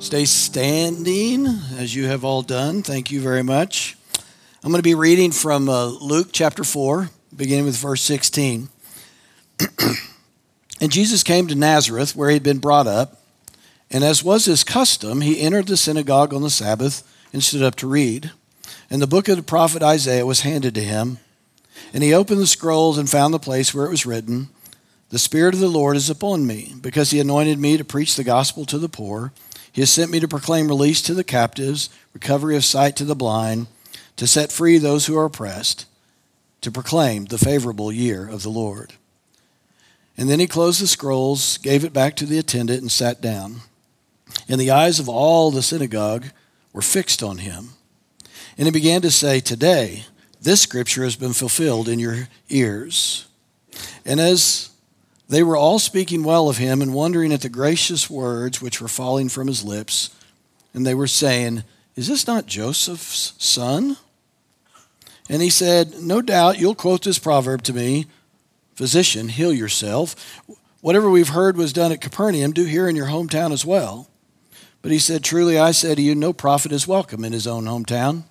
Stay standing as you have all done. Thank you very much. I'm going to be reading from Luke chapter 4, beginning with verse 16. And Jesus came to Nazareth, where he had been brought up, and as was his custom, he entered the synagogue on the Sabbath and stood up to read. And the book of the prophet Isaiah was handed to him, and he opened the scrolls and found the place where it was written, "The Spirit of the Lord is upon me, because he anointed me to preach the gospel to the poor. He has sent me to proclaim release to the captives, recovery of sight to the blind, to set free those who are oppressed, to proclaim the favorable year of the Lord." And then he closed the scrolls, gave it back to the attendant, and sat down. And the eyes of all the synagogue were fixed on him. And he began to say, "Today, this scripture has been fulfilled in your ears." And as they were all speaking well of him and wondering at the gracious words which were falling from his lips, and they were saying, "Is this not Joseph's son?" And he said, "No doubt you'll quote this proverb to me, 'Physician, heal yourself. Whatever we've heard was done at Capernaum, do here in your hometown as well.' But he said, 'Truly I say to you, no prophet is welcome in his own hometown.'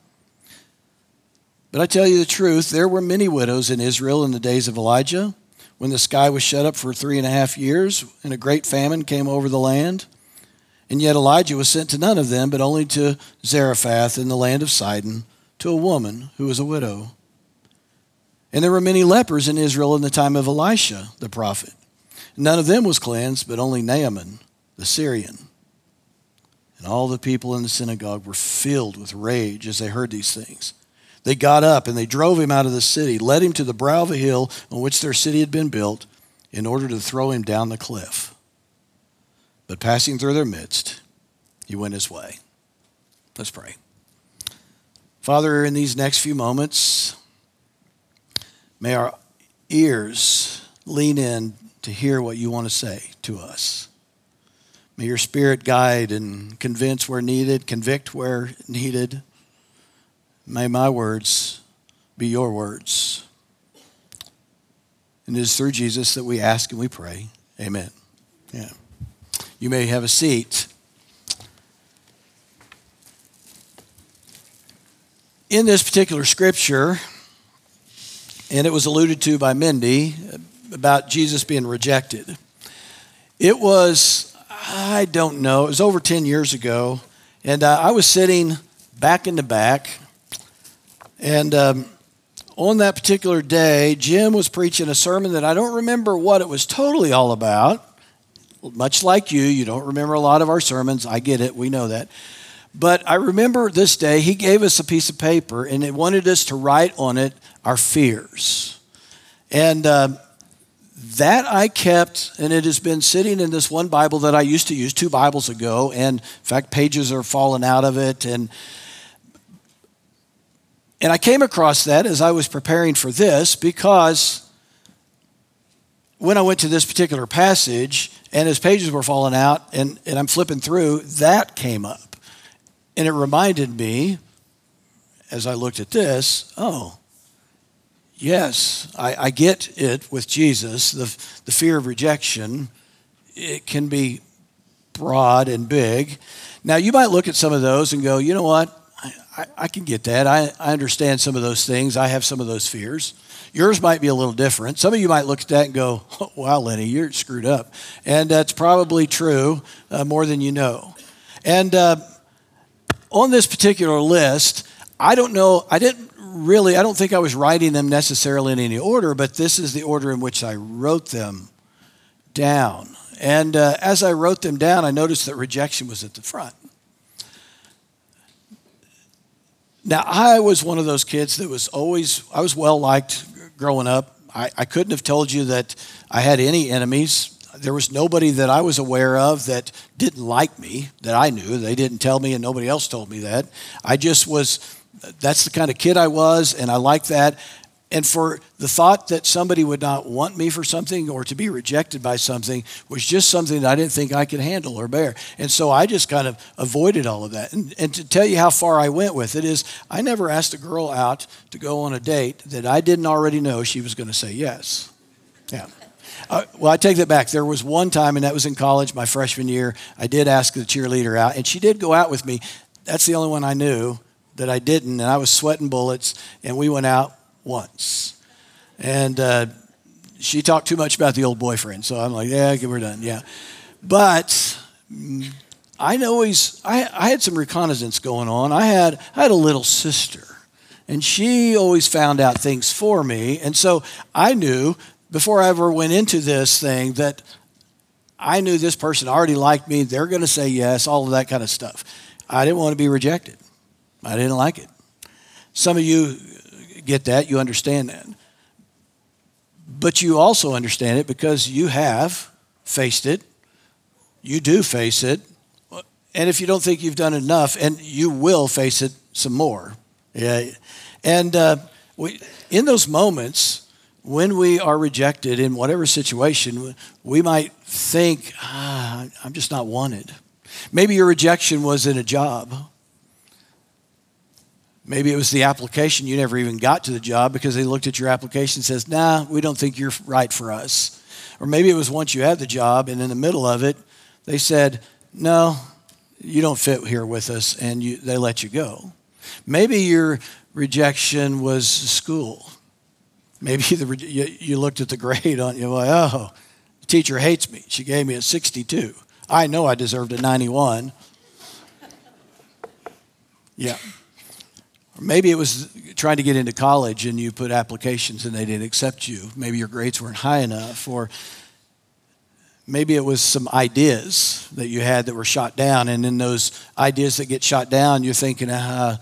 But I tell you the truth, there were many widows in Israel in the days of Elijah, when the sky was shut up for 3.5 years, and a great famine came over the land. And yet Elijah was sent to none of them, but only to Zarephath in the land of Sidon, to a woman who was a widow. And there were many lepers in Israel in the time of Elisha, the prophet. None of them was cleansed, but only Naaman, the Syrian." And all the people in the synagogue were filled with rage as they heard these things. They got up and they drove him out of the city, led him to the brow of a hill on which their city had been built, in order to throw him down the cliff. But passing through their midst, he went his way. Let's pray. Father, in these next few moments, may our ears lean in to hear what you want to say to us. May your Spirit guide and convince where needed, convict where needed. May my words be your words. And it is through Jesus that we ask and we pray. Amen. Yeah. You may have a seat. In this particular scripture, and it was alluded to by Mindy, about Jesus being rejected. It was, I don't know, it was over 10 years ago, and I was sitting back in the back, and on that particular day, Jim was preaching a sermon that I don't remember what it was totally all about. Much like you don't remember a lot of our sermons. I get it, we know that. But I remember this day, he gave us a piece of paper, and it wanted us to write on it our fears. And that I kept, and it has been sitting in this one Bible that I used to use 2 Bibles ago, and in fact, pages are falling out of it. And I came across that as I was preparing for this, because when I went to this particular passage, and as pages were falling out, and I'm flipping through, that came up. And it reminded me, as I looked at this, oh, yes, I get it with Jesus. The fear of rejection, it can be broad and big. Now, you might look at some of those and go, you know what? I can get that. I understand some of those things. I have some of those fears. Yours might be a little different. Some of you might look at that and go, oh, wow, Lenny, you're screwed up. And that's probably true, more than you know. And on this particular list, I don't think I was writing them necessarily in any order, but this is the order in which I wrote them down. And as I wrote them down, I noticed that rejection was at the front. Now, I was one of those kids that I was well-liked growing up. I couldn't have told you that I had any enemies. There was nobody that I was aware of that didn't like me, that I knew. They didn't tell me, and nobody else told me that. I just was, that's the kind of kid I was, and I liked that. And for the thought that somebody would not want me for something or to be rejected by something was just something that I didn't think I could handle or bear. And so I just kind of avoided all of that. And to tell you how far I went with it is I never asked a girl out to go on a date that I didn't already know she was going to say yes. Yeah. Well, I take that back. There was one time, and that was in college, my freshman year, I did ask the cheerleader out, and she did go out with me. That's the only one I knew that I didn't, and I was sweating bullets, and we went out once. And she talked too much about the old boyfriend, so I'm like, yeah, okay, we're done, yeah. But I had some reconnaissance going on. I had a little sister, and she always found out things for me, and so I knew before I ever went into this thing that I knew this person already liked me. They're going to say yes, all of that kind of stuff. I didn't want to be rejected. I didn't like it. Some of you get that. You understand that. But you also understand it because you have faced it. You do face it. And if you don't think you've done enough, and you will face it some more. Yeah. And in those moments, when we are rejected in whatever situation, we might think, I'm just not wanted. Maybe your rejection was in a job. Maybe it was the application. You never even got to the job because they looked at your application and says, nah, we don't think you're right for us. Or maybe it was once you had the job and in the middle of it, they said, no, you don't fit here with us, and they let you go. Maybe your rejection was school. Maybe you looked at the grade on you, like, oh, the teacher hates me. She gave me a 62. I know I deserved a 91. Yeah. Or maybe it was trying to get into college and you put applications and they didn't accept you. Maybe your grades weren't high enough. Or maybe it was some ideas that you had that were shot down. And in those ideas that get shot down, you're thinking, and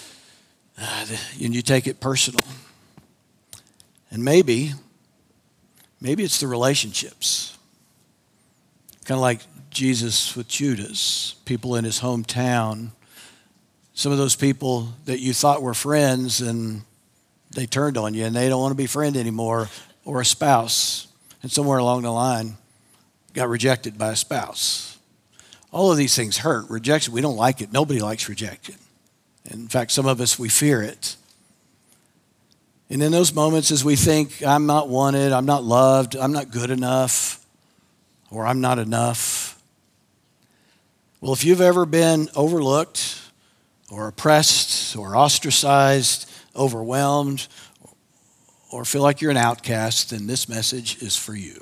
you take it personal. And maybe it's the relationships. Kind of like Jesus with Judas, people in his hometown. Some of those people that you thought were friends and they turned on you and they don't want to be friend anymore, or a spouse, and somewhere along the line got rejected by a spouse. All of these things hurt. Rejection, we don't like it. Nobody likes rejection. In fact, some of us, we fear it. And in those moments as we think, I'm not wanted, I'm not loved, I'm not good enough, or I'm not enough. Well, if you've ever been overlooked or oppressed or ostracized, overwhelmed, or feel like you're an outcast, then this message is for you.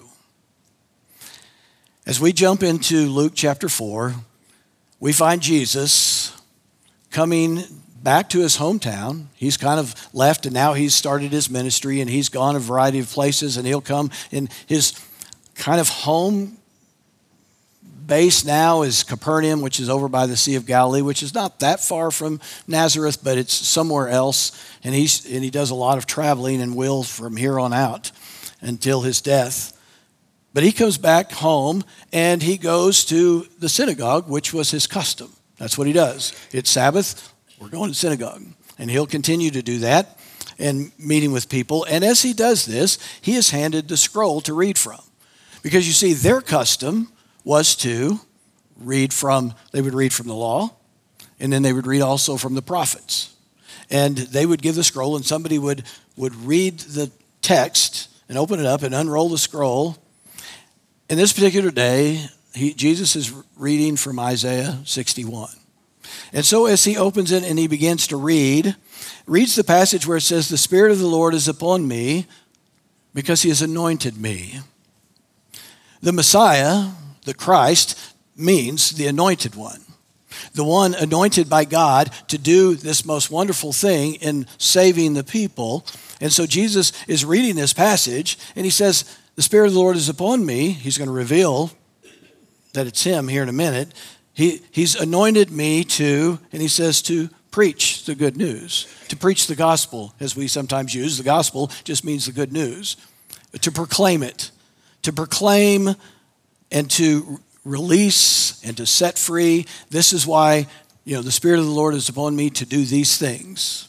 As we jump into Luke chapter 4, we find Jesus coming back to his hometown. He's kind of left, and now he's started his ministry, and he's gone a variety of places, and he'll come in his kind of home base now is Capernaum, which is over by the Sea of Galilee, which is not that far from Nazareth, but it's somewhere else. And he does a lot of traveling and will from here on out until his death. But he comes back home, and he goes to the synagogue, which was his custom. That's what he does. It's Sabbath. We're going to synagogue. And he'll continue to do that and meeting with people. And as he does this, he is handed the scroll to read from. Because you see, their custom was to they would read from the law, and then they would read also from the prophets. And they would give the scroll, and somebody would read the text and open it up and unroll the scroll. In this particular day, Jesus is reading from Isaiah 61. And so as he opens it and he begins to reads the passage where it says, the Spirit of the Lord is upon me because he has anointed me. The Messiah, the Christ, means the anointed one. The one anointed by God to do this most wonderful thing in saving the people. And so Jesus is reading this passage and he says, the Spirit of the Lord is upon me. He's going to reveal that it's him here in a minute. He's anointed me to, and he says to preach the good news, to preach the gospel, as we sometimes use. The gospel just means the good news. To proclaim it, to proclaim and to release and to set free. This is why, the Spirit of the Lord is upon me to do these things.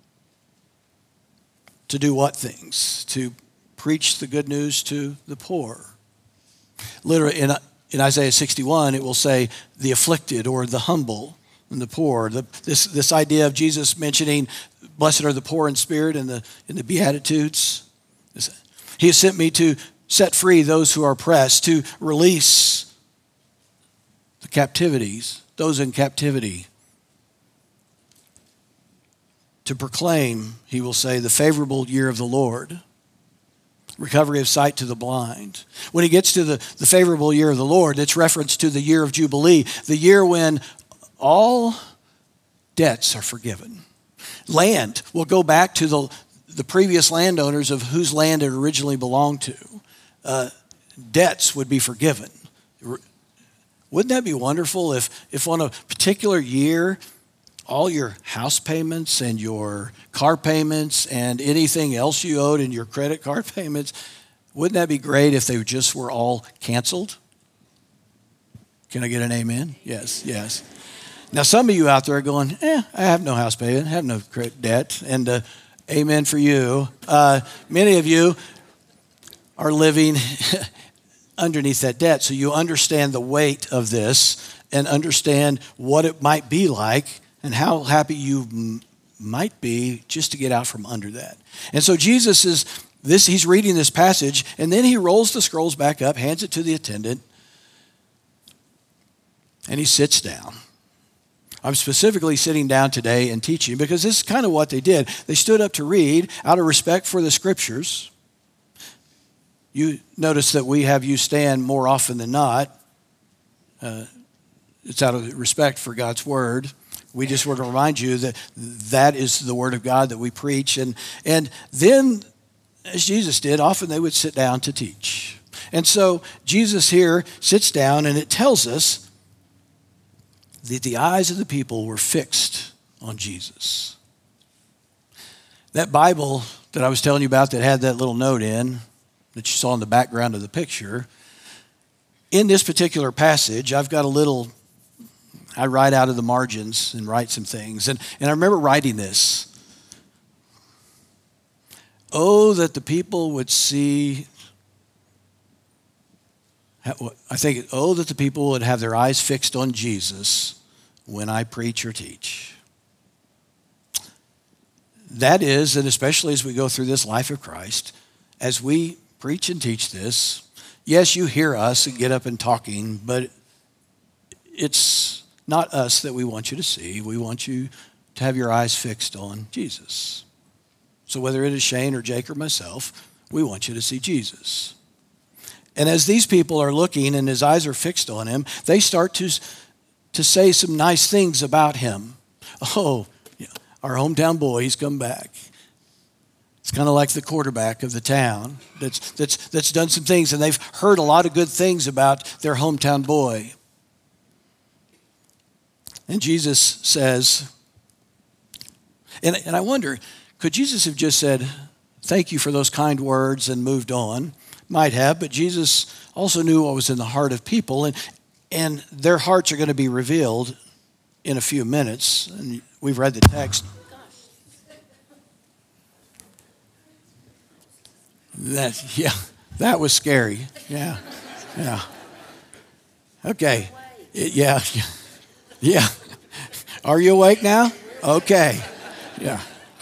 To do what things? To preach the good news to the poor. Literally, in Isaiah 61, it will say the afflicted or the humble and the poor. This idea of Jesus mentioning, blessed are the poor in spirit in the Beatitudes. He has sent me to set free those who are oppressed, to release the captivities, those in captivity, to proclaim, he will say, the favorable year of the Lord, recovery of sight to the blind. When he gets to the favorable year of the Lord, it's reference to the year of Jubilee, the year when all debts are forgiven. Land will go back to the previous landowners of whose land it originally belonged to. Debts would be forgiven. Wouldn't that be wonderful if on a particular year, all your house payments and your car payments and anything else you owed and your credit card payments, wouldn't that be great if they just were all canceled? Can I get an amen? Yes, yes. Now, some of you out there are going, I have no house payment, I have no credit debt, and amen for you. Many of you are living underneath that debt, so you understand the weight of this and understand what it might be like and how happy you might be just to get out from under that. And so Jesus he's reading this passage, and then he rolls the scrolls back up, hands it to the attendant, and he sits down. I'm specifically sitting down today and teaching because this is kind of what they did. They stood up to read out of respect for the scriptures. You notice that we have you stand more often than not. It's out of respect for God's word. We just want to remind you that that is the word of God that we preach. And then, as Jesus did, often they would sit down to teach. And so Jesus here sits down, and it tells us that the eyes of the people were fixed on Jesus. That Bible that I was telling you about that had that little note in, that you saw in the background of the picture, in this particular passage, I've got I write out of the margins and write some things. And I remember writing this. Oh, that the people would see, that the people would have their eyes fixed on Jesus when I preach or teach. That is, and especially as we go through this life of Christ, as we preach and teach this, yes, you hear us and get up and talking, but it's not us that we want you to see. We want you to have your eyes fixed on Jesus. So whether it is Shane or Jake or myself, we want you to see Jesus. And as these people are looking and his eyes are fixed on him, they start to say some nice things about him. Oh, our hometown boy, he's come back. It's kind of like the quarterback of the town that's done some things, and they've heard a lot of good things about their hometown boy. And Jesus says, and I wonder, could Jesus have just said, thank you for those kind words and moved on? Might have, but Jesus also knew what was in the heart of people, and their hearts are going to be revealed in a few minutes. And we've read the text. That was scary. Yeah. Okay. Yeah. Are you awake now? Okay. Yeah.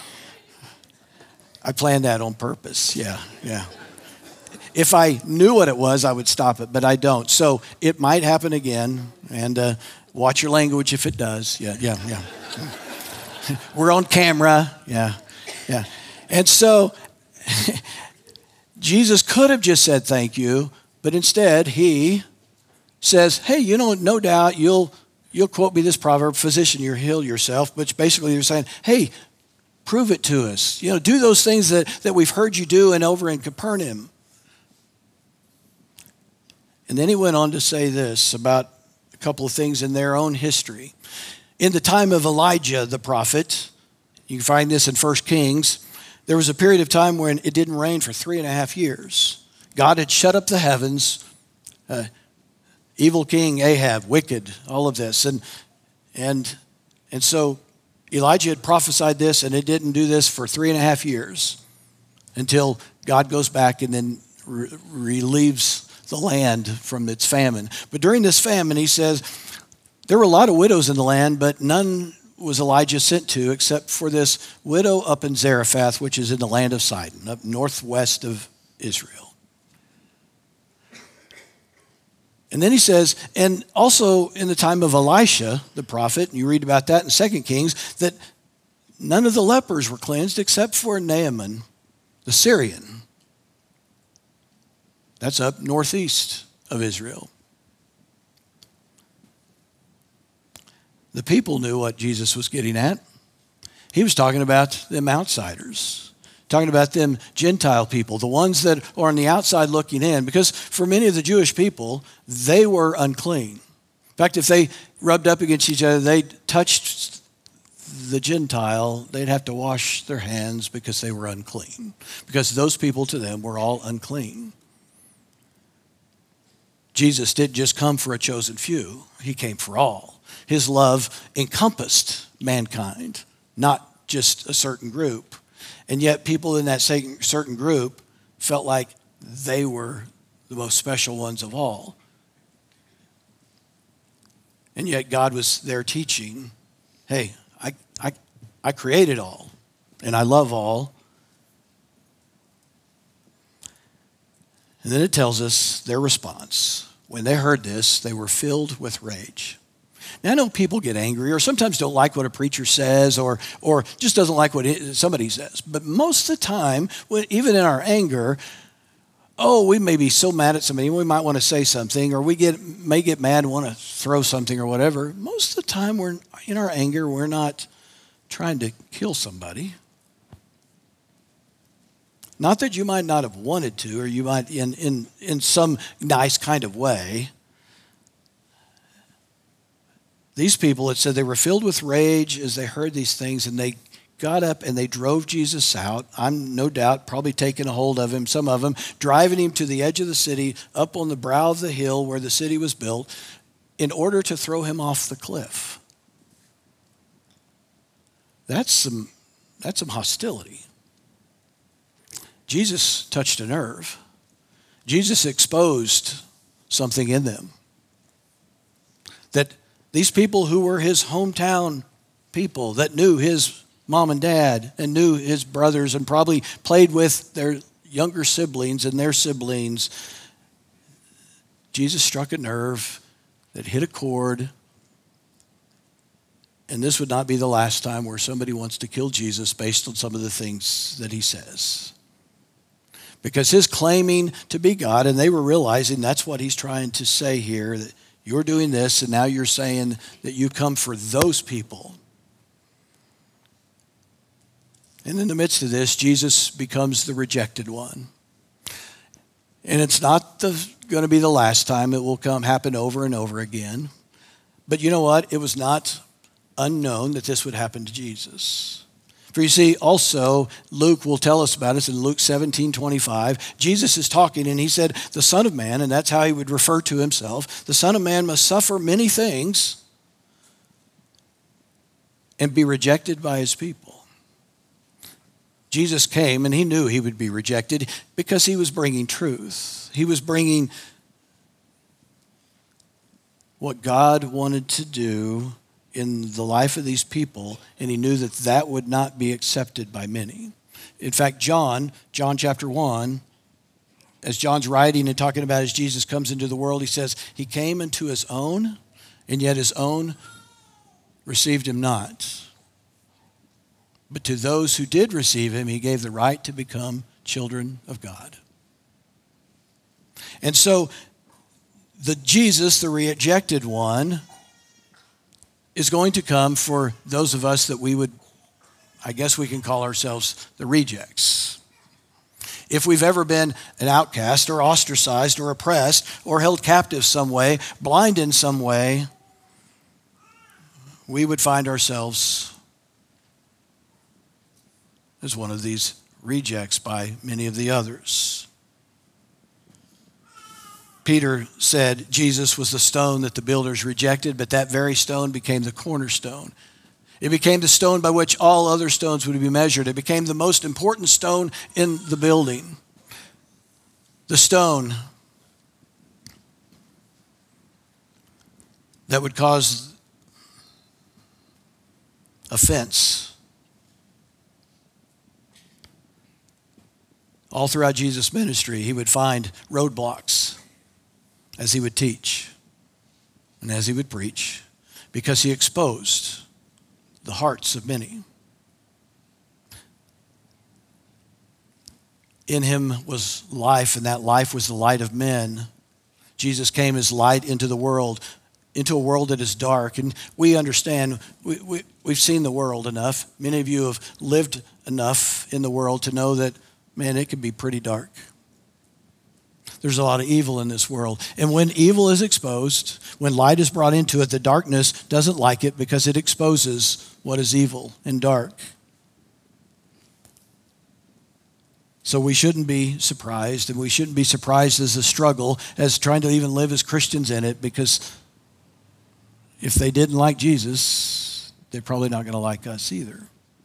I planned that on purpose. Yeah. If I knew what it was, I would stop it, but I don't. So it might happen again, and watch your language if it does. Yeah. We're on camera. Yeah. And so Jesus could have just said thank you, but instead he says, hey, no doubt you'll quote me this proverb, physician, you heal yourself, which basically you're saying, hey, prove it to us. Do those things that we've heard you do and over in Capernaum. And then he went on to say this about a couple of things in their own history. In the time of Elijah the prophet, you can find this in 1 Kings, there was a period of time when it didn't rain for 3.5 years. God had shut up the heavens, evil king Ahab, wicked, all of this. And so Elijah had prophesied this, and it didn't do this for 3.5 years until God goes back and then relieves the land from its famine. But during this famine, he says, there were a lot of widows in the land, but none was Elijah sent to except for this widow up in Zarephath, which is in the land of Sidon, up northwest of Israel. And then he says, and also in the time of Elisha, the prophet, and you read about that in 2 Kings, that none of the lepers were cleansed except for Naaman, the Syrian. That's up northeast of Israel. The people knew what Jesus was getting at. He was talking about them outsiders, talking about them Gentile people, the ones that are on the outside looking in, because for many of the Jewish people, they were unclean. In fact, if they rubbed up against each other, they touched the Gentile, they'd have to wash their hands because they were unclean, because those people to them were all unclean. Jesus didn't just come for a chosen few, he came for all. His love encompassed mankind, not just a certain group. And yet people in that certain group felt like they were the most special ones of all. And yet God was there teaching, hey, I created all, and I love all. And then it tells us their response. When they heard this, they were filled with rage. Now, I know people get angry or sometimes don't like what a preacher says or just doesn't like what somebody says. But most of the time, even in our anger, we may be so mad at somebody, we might want to say something, or may get mad and want to throw something or whatever. Most of the time, in our anger, we're not trying to kill somebody. Not that you might not have wanted to, or you might in some nice kind of way. These people, it said they were filled with rage as they heard these things, and they got up and they drove Jesus out. I'm no doubt probably taking a hold of him, some of them, driving him to the edge of the city, up on the brow of the hill where the city was built, in order to throw him off the cliff. That's some hostility. Jesus touched a nerve. Jesus exposed something in them. That these people who were his hometown people, that knew his mom and dad and knew his brothers and probably played with their younger siblings and their siblings, Jesus struck a nerve that hit a chord. And this would not be the last time where somebody wants to kill Jesus based on some of the things that he says. Because his claiming to be God, and they were realizing that's what he's trying to say here, that you're doing this, and now you're saying that you come for those people. And in the midst of this, Jesus becomes the rejected one. And it's not going to be the last time. It will happen over and over again. But you know what? It was not unknown that this would happen to Jesus. For you see, also, Luke will tell us about it in Luke 17:25. Jesus is talking, and he said, the Son of Man, and that's how he would refer to himself, the Son of Man must suffer many things and be rejected by his people. Jesus came, and he knew he would be rejected because he was bringing truth. He was bringing what God wanted to do in the life of these people, and he knew that that would not be accepted by many. In fact, John chapter 1, as John's writing and talking about as Jesus comes into the world, he says, he came into his own, and yet his own received him not. But to those who did receive him, he gave the right to become children of God. And so, the Jesus, the rejected one, is going to come for those of us that we would, I guess we can call ourselves the rejects. If we've ever been an outcast or ostracized or oppressed or held captive some way, blind in some way, we would find ourselves as one of these rejects by many of the others. Peter said Jesus was the stone that the builders rejected, but that very stone became the cornerstone. It became the stone by which all other stones would be measured. It became the most important stone in the building. The stone that would cause offense. All throughout Jesus' ministry, he would find roadblocks. as he would teach and as he would preach, because he exposed the hearts of many. In him was life, and that life was the light of men. Jesus came as light into the world, into a world that is dark. And we understand, we've seen the world enough. Many of you have lived enough in the world to know that, man, it can be pretty dark. There's a lot of evil in this world. And when evil is exposed, when light is brought into it, the darkness doesn't like it because it exposes what is evil and dark. So we shouldn't be surprised, and we shouldn't be surprised as a struggle, as trying to even live as Christians in it, because if they didn't like Jesus, they're probably not going to like us either.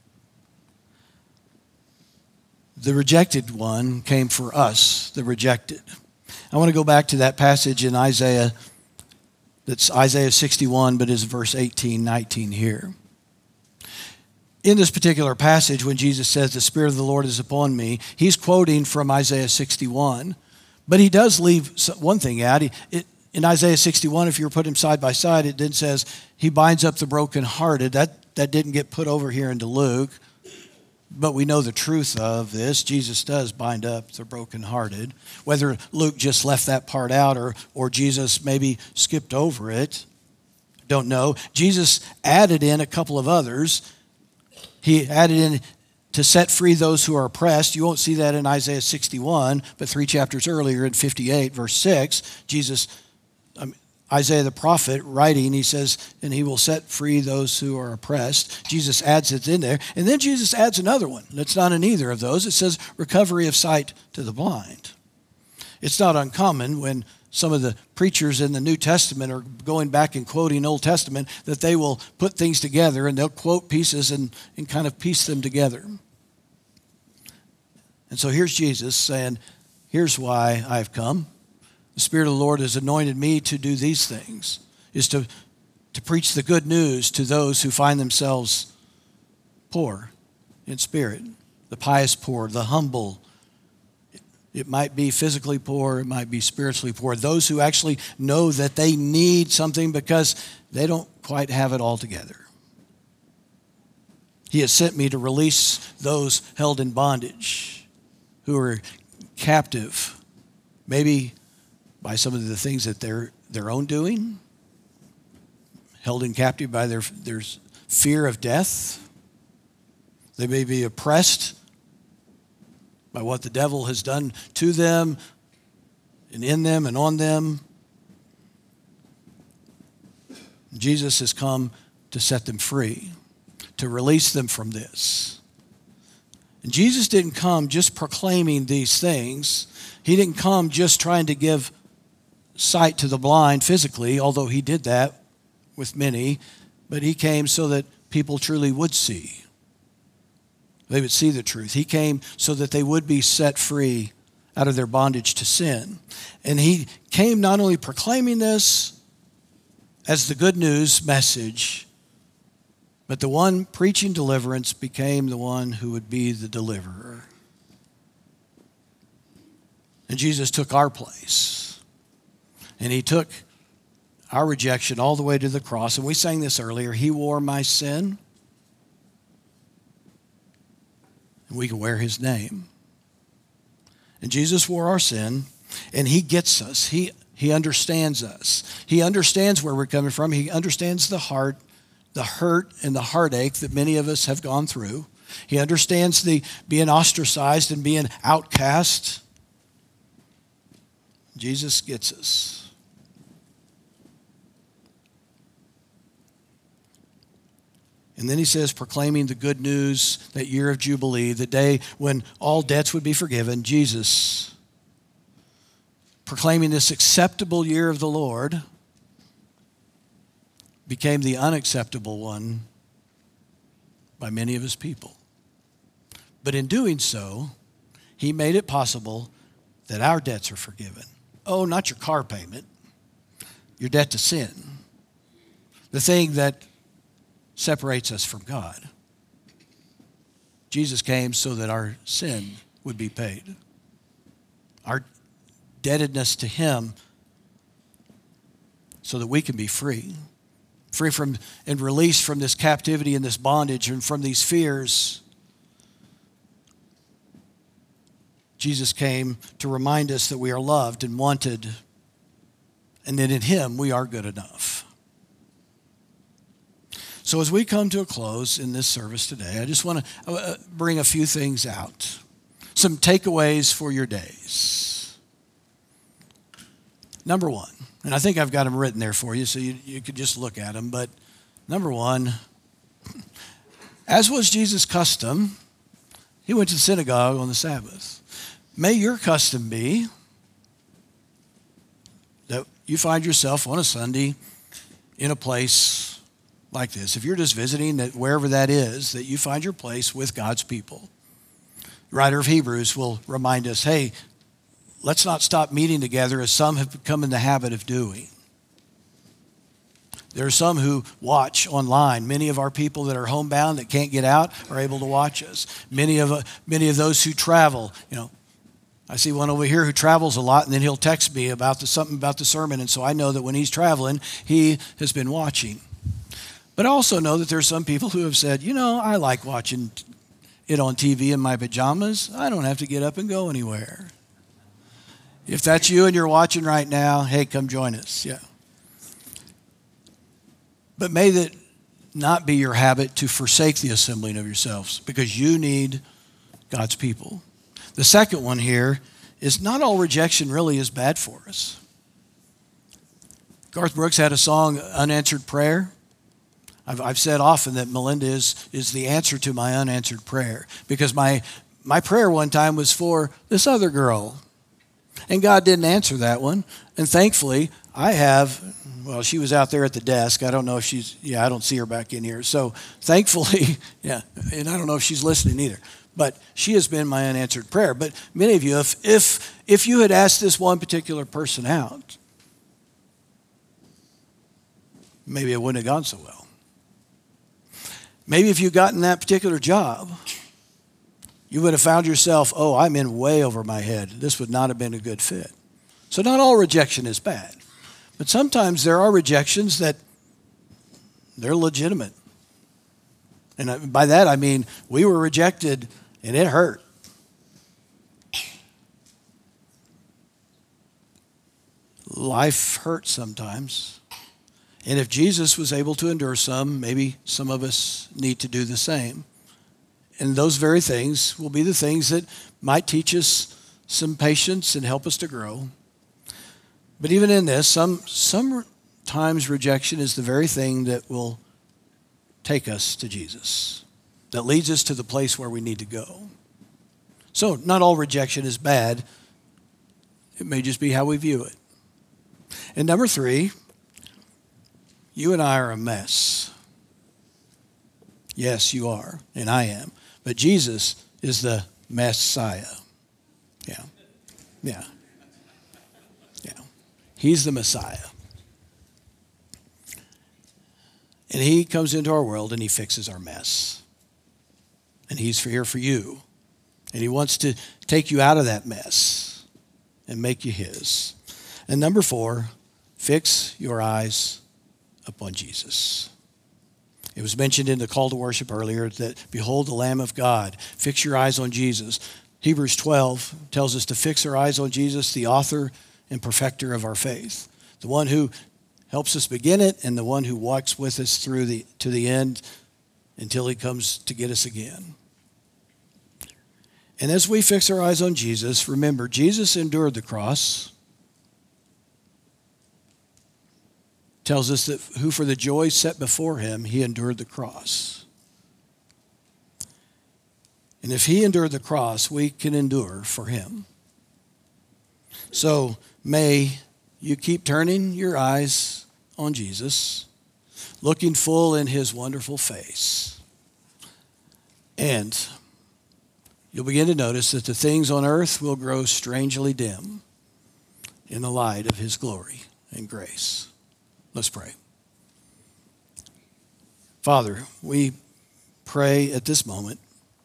The rejected one came for us, the rejected. I want to go back to that passage in Isaiah, that's Isaiah 61, but is verse 18, 19 here. In this particular passage, when Jesus says, the Spirit of the Lord is upon me, he's quoting from Isaiah 61. But he does leave one thing out. In Isaiah 61, if you were put him side by side, it then says, he binds up the brokenhearted. That didn't get put over here into Luke. But we know the truth of this. Jesus does bind up the brokenhearted. Whether Luke just left that part out or Jesus maybe skipped over it, don't know. Jesus added in a couple of others. He added in to set free those who are oppressed. You won't see that in Isaiah 61, but 3 chapters earlier in 58, verse 6, Isaiah the prophet writing, he says, and he will set free those who are oppressed. Jesus adds it in there. And then Jesus adds another one. That's not in either of those. It says recovery of sight to the blind. It's not uncommon when some of the preachers in the New Testament are going back and quoting Old Testament that they will put things together and they'll quote pieces and kind of piece them together. And so here's Jesus saying, here's why I've come. The Spirit of the Lord has anointed me to do these things, is to preach the good news to those who find themselves poor in spirit, the pious poor, the humble. It might be physically poor, it might be spiritually poor. Those who actually know that they need something because they don't quite have it all together. He has sent me to release those held in bondage, who are captive, maybe by some of the things that they're their own doing, held in captive by their fear of death. They may be oppressed by what the devil has done to them and in them and on them. Jesus has come to set them free, to release them from this. And Jesus didn't come just proclaiming these things. He didn't come just trying to give sight to the blind physically, although he did that with many, but he came so that people truly would see. They would see the truth. He came so that they would be set free out of their bondage to sin. And he came not only proclaiming this as the good news message, but the one preaching deliverance became the one who would be the deliverer. And Jesus took our place. And he took our rejection all the way to the cross. And we sang this earlier. He wore my sin. And we can wear his name. And Jesus wore our sin, and he gets us. He understands us. He understands where we're coming from. He understands the heart, the hurt, and the heartache that many of us have gone through. He understands the being ostracized and being outcast. Jesus gets us. And then he says, proclaiming the good news, that year of Jubilee, the day when all debts would be forgiven, Jesus, proclaiming this acceptable year of the Lord, became the unacceptable one by many of his people. But in doing so, he made it possible that our debts are forgiven. Oh, not your car payment, your debt to sin. The thing that separates us from God. Jesus came so that our sin would be paid. Our indebtedness to him so that we can be free. Free from and released from this captivity and this bondage and from these fears. Jesus came to remind us that we are loved and wanted, and that in him we are good enough. So as we come to a close in this service today, I just want to bring a few things out. Some takeaways for your days. Number one, and I think I've got them written there for you so you could just look at them. But number one, as was Jesus' custom, he went to the synagogue on the Sabbath. May your custom be that you find yourself on a Sunday in a place like this. If you're just visiting, that wherever that is, that you find your place with God's people. The writer of Hebrews will remind us, hey, let's not stop meeting together as some have become in the habit of doing. There are some who watch online. Many of our people that are homebound that can't get out are able to watch us. Many of those who travel, I see one over here who travels a lot, and then he'll text me about something about the sermon, and so I know that when he's traveling, he has been watching. But I also know that there's some people who have said, I like watching it on TV in my pajamas. I don't have to get up and go anywhere. If that's you and you're watching right now, hey, come join us. Yeah. But may that not be your habit to forsake the assembling of yourselves, because you need God's people. The second one here is not all rejection really is bad for us. Garth Brooks had a song, Unanswered Prayer. I've said often that Melinda is the answer to my unanswered prayer, because my prayer one time was for this other girl, and God didn't answer that one. And thankfully, she was out there at the desk. I don't know if I don't see her back in here. So thankfully, and I don't know if she's listening either, but she has been my unanswered prayer. But many of you, if you had asked this one particular person out, maybe it wouldn't have gone so well. Maybe if you'd gotten that particular job, you would have found yourself, I'm in way over my head. This would not have been a good fit. So not all rejection is bad. But sometimes there are rejections that they're legitimate. And by that I mean we were rejected and it hurt. Life hurts sometimes. And if Jesus was able to endure some, maybe some of us need to do the same. And those very things will be the things that might teach us some patience and help us to grow. But even in this, sometimes rejection is the very thing that will take us to Jesus, that leads us to the place where we need to go. So not all rejection is bad. It may just be how we view it. And number 3, you and I are a mess. Yes, you are, and I am. But Jesus is the Messiah. Yeah. He's the Messiah. And he comes into our world and he fixes our mess. And he's here for you. And he wants to take you out of that mess and make you his. And number 4, fix your eyes upon Jesus. It was mentioned in the call to worship earlier that, behold the Lamb of God. Fix your eyes on Jesus. Hebrews 12 tells us to fix our eyes on Jesus, the author and perfecter of our faith. The one who helps us begin it and the one who walks with us through to the end until he comes to get us again. And as we fix our eyes on Jesus, remember, Jesus endured the cross. Tells us that who for the joy set before him, he endured the cross. And if he endured the cross, we can endure for him. So may you keep turning your eyes on Jesus, looking full in his wonderful face. And you'll begin to notice that the things on earth will grow strangely dim in the light of his glory and grace. Let's pray. Father, we pray at this moment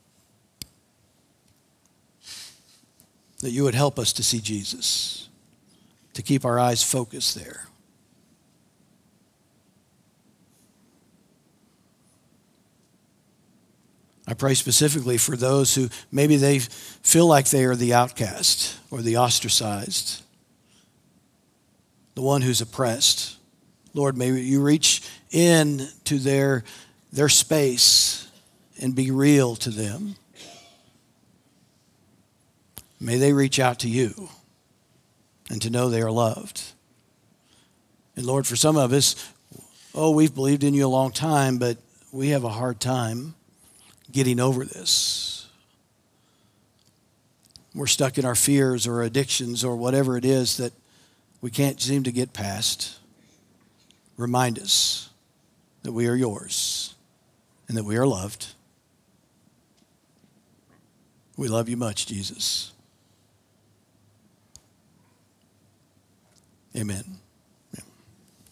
that you would help us to see Jesus, to keep our eyes focused there. I pray specifically for those who maybe they feel like they are the outcast or the ostracized, the one who's oppressed. Lord, may you reach in to their space and be real to them. May they reach out to you and to know they are loved. And Lord, for some of us, we've believed in you a long time, but we have a hard time getting over this. We're stuck in our fears or addictions or whatever it is that we can't seem to get past. Remind us that we are yours and that we are loved. We love you much, Jesus. Amen.